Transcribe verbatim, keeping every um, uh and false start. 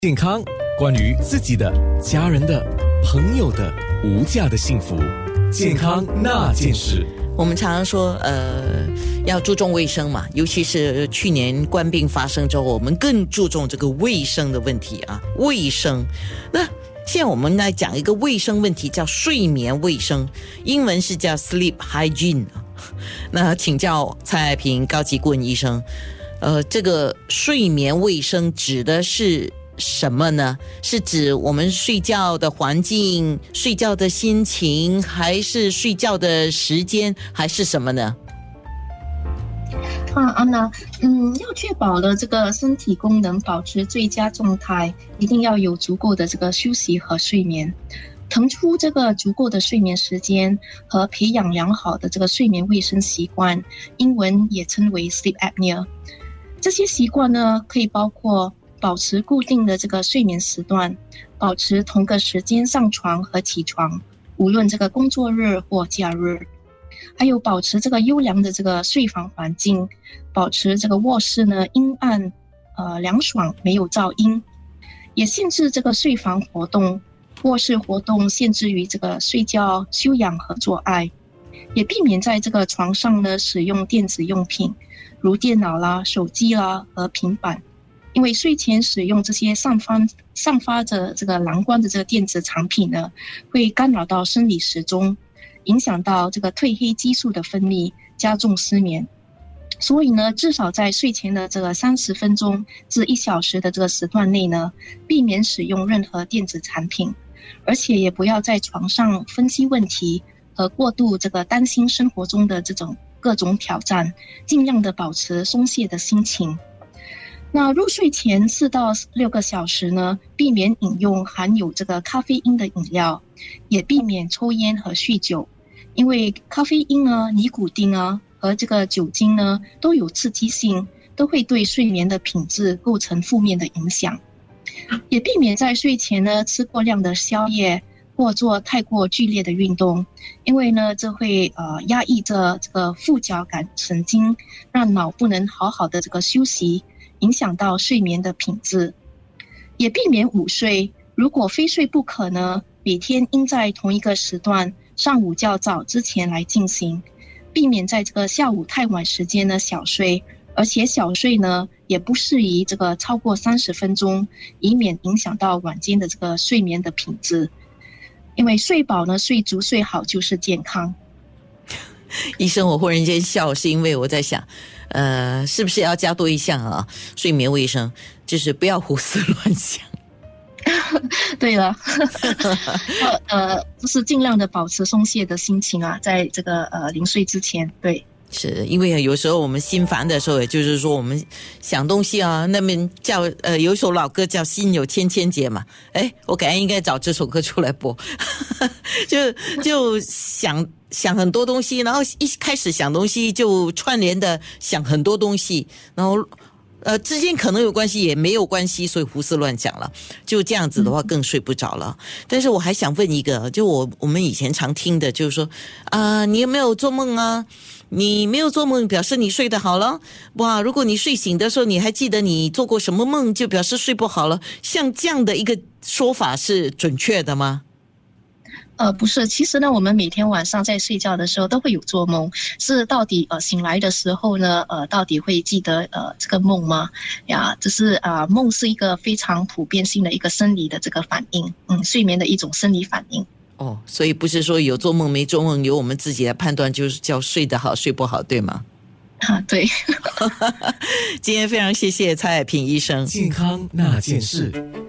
健康，关于自己的、家人的、朋友的无价的幸福，健康那件事。 我们常常说，呃，要注重卫生嘛，尤其是去年冠病发生之后，我们更注重这个卫生的问题啊，卫生。那现在我们来讲一个卫生问题，叫睡眠卫生，英文是叫 sleep hygiene。那请教蔡爱萍高级顾问医生，呃，这个睡眠卫生指的是什么呢？是指我们睡觉的环境、睡觉的心情，还是睡觉的时间，还是什么呢？ 啊，安娜，嗯，要确保了这个身体功能保持最佳状态，一定要有足够的这个休息和睡眠。腾出这个足够的睡眠时间和培养良好的这个睡眠卫生习惯，英文也称为 sleep apnea。这些习惯呢，可以包括保持固定的这个睡眠时段，保持同个时间上床和起床，无论这个工作日或假日。还有保持这个优良的这个睡房环境，保持这个卧室呢阴暗、呃凉爽，没有噪音。也限制这个睡房活动，卧室活动限制于这个睡觉、休养和做爱。也避免在这个床上呢使用电子用品，如电脑啦、手机啦和平板。因为睡前使用这些散发散发着这个蓝光的这个电子产品呢，会干扰到生理时钟，影响到这个褪黑激素的分泌，加重失眠。所以呢，至少在睡前的这个三十分钟至一小时的这个时段内呢，避免使用任何电子产品，而且也不要在床上分析问题和过度这个担心生活中的这种各种挑战，尽量的保持松懈的心情。那入睡前四到六个小时呢，避免饮用含有这个咖啡因的饮料，也避免抽烟和酗酒，因为咖啡因啊、尼古丁啊和这个酒精呢都有刺激性，都会对睡眠的品质构成负面的影响。也避免在睡前呢吃过量的宵夜或做太过剧烈的运动，因为呢这会呃压抑着这个副交感神经，让脑不能好好的这个休息，影响到睡眠的品质。也避免午睡，如果非睡不可呢，每天应在同一个时段上午较早之前来进行，避免在这个下午太晚时间呢小睡，而且小睡呢也不适宜这个超过三十分钟，以免影响到晚间的这个睡眠的品质。因为睡饱呢、睡足、睡好就是健康。 医生，我忽然间笑，是因为我在想，呃，是不是要加多一项啊？睡眠卫生就是不要胡思乱想。 对了，呃，就是尽量的保持松懈的心情啊，在这个呃临睡之前，对。 是因为有时候我们心烦的时候，也就是说我们想东西啊，那边叫呃有一首老歌叫《心有千千结》嘛，哎，我感觉应该找这首歌出来播，就就想想很多东西，然后一开始想东西就串联的想很多东西，然后呃之间可能有关系也没有关系，所以胡思乱想了，就这样子的话更睡不着了。但是我还想问一个，就我我们以前常听的就是说啊、呃，你有没有做梦啊？你没有做梦表示你睡得好了，哇，如果你睡醒的时候你还记得你做过什么梦，就表示睡不好了。像这样的一个说法是准确的吗？ 呃，不是，其实呢，我们每天晚上在睡觉的时候都会有做梦，是到底呃醒来的时候呢，呃，到底会记得呃这个梦吗？呀，这是啊、呃，梦是一个非常普遍性的一个生理的这个反应，嗯，睡眠的一种生理反应。 哦，所以不是说有做梦没做梦由我们自己来判断，就是叫睡得好睡不好，对吗？ 啊，对。 今天非常谢谢蔡爱萍医生。 健康那件事。